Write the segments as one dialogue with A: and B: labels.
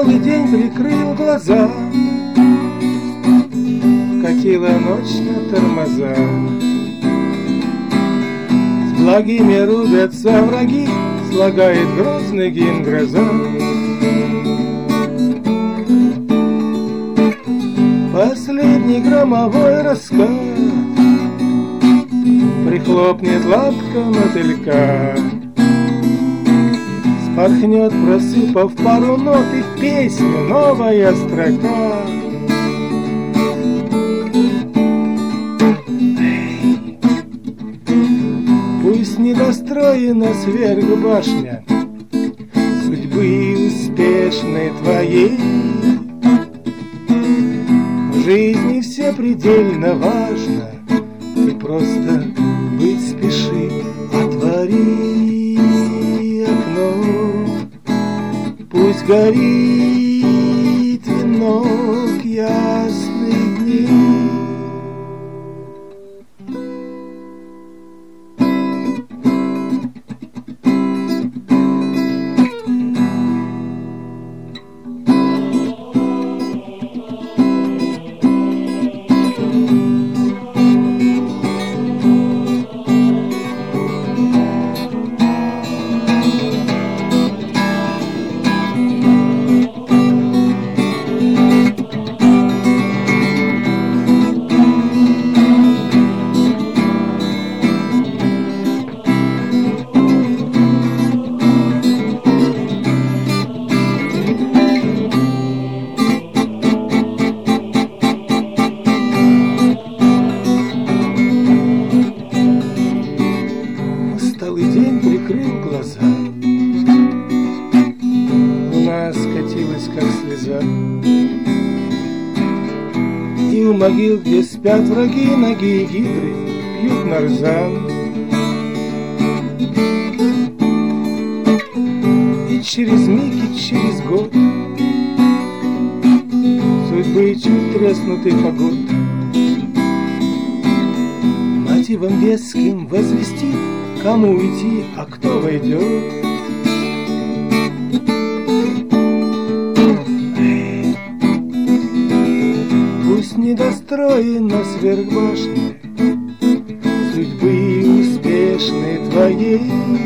A: Усталый день, прикрыл глаза, катила ночь на тормоза. С благими рубятся враги, слагает грозный гимн гроза. Последний громовой раскат прихлопнет лапка мотылька, спорхнет, просыпав пару нот, и в песню новая строка. Пусть недостроена сверхбашня судьбы успешной твоей, в жизни все предельно важно, ты просто быть спеши, отвори окно, пусть горит венок ясных дней. Усталый день, прикрыл глаза, луна скатилась, как слеза, и у могил, где спят враги, ноги и гидры пьют нарзан. И через миг, и через год судьбы чуть треснутый фагот мотивом веским возвестит, кому уйти, а кто войдет. Пусть недостроена сверхбашня судьбы успешной твоей,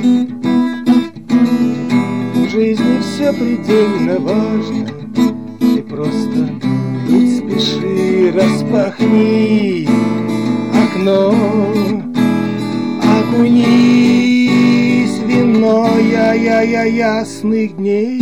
A: в жизни все предельно важно, ты просто быть спеши, распахни окно, окунись в вино ясных дней.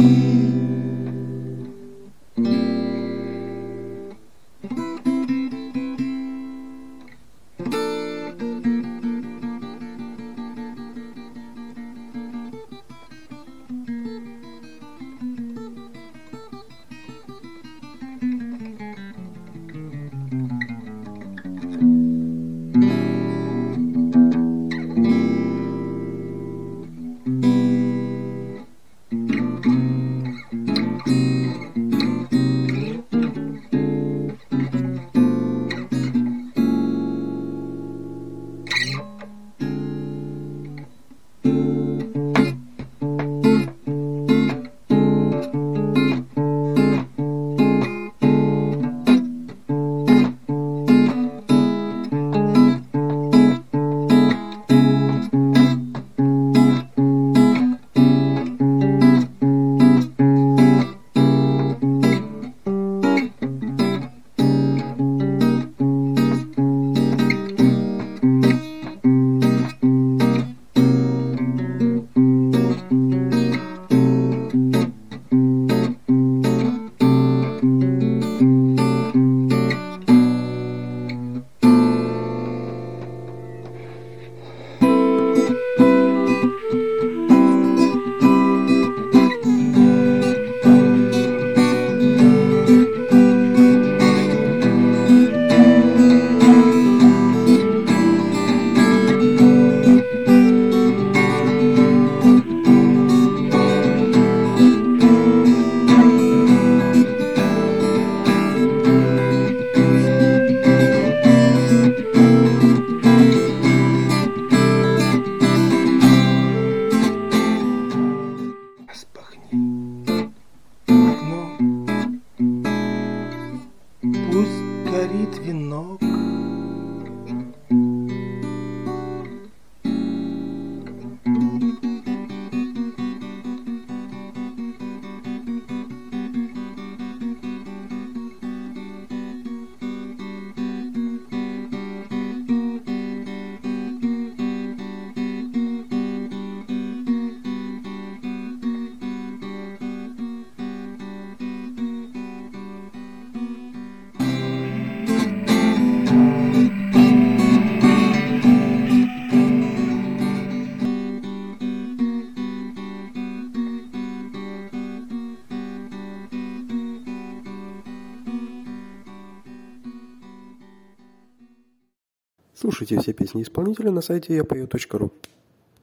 B: Слушайте все песни исполнителя на сайте yapою.ru.